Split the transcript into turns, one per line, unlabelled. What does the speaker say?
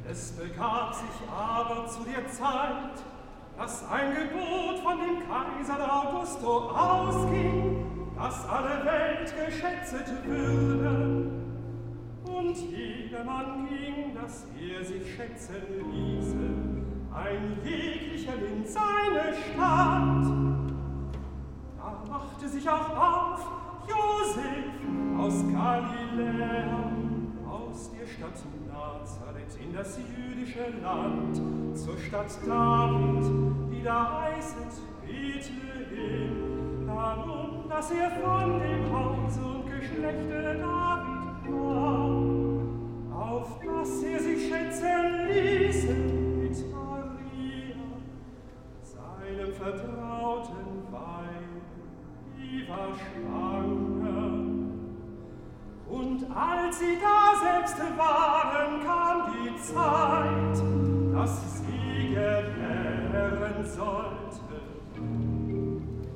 Es begab sich aber zu der Zeit, dass ein Gebot von dem Kaiser Augusto ausging, dass alle Welt geschätzet würde. Und jedermann ging, dass sich schätzen ließe, ein jeglicher in seine Stadt. Da machte sich auch auf Josef aus Galiläa, aus der Stadt Nazareth in das jüdische Land, zur Stadt David, die da heißet Bethlehem, darum, dass von dem Hause und Geschlechte David war, auf dass sich schätzen ließe mit Maria, seinem vertrauten Weib, die war schwanger. Und als sie da selbst waren, kam die Zeit, dass sie gebären sollte.